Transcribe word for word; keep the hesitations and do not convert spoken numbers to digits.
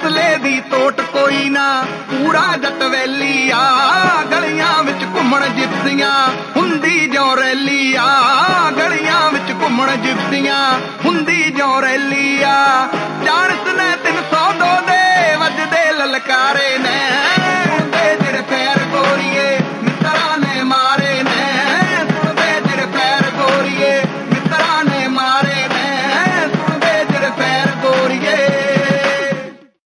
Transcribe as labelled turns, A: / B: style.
A: ਅਸਲੇ ਦੀ ਤੋਟ ਕੋਈ ਨਾ, ਪੂਰਾ ਜੱਟ ਵੈਲੀ ਆ। ਗਲੀਆਂ ਵਿੱਚ ਘੁੰਮਣ ਜਿਪਸੀਆਂ ਹੁੰਦੀ ਜਿਉਂ ਰੈਲੀ ਆ, ਗਲੀਆਂ ਵਿੱਚ ਘੁੰਮਣ ਜਿਪਸੀਆਂ ਹੁੰਦੀ ਜਿਉਂ ਰੈਲੀ ਆ। ਚਾਣਸ ਨੇ ਤਿੰਨ ਸੌ ਦੋ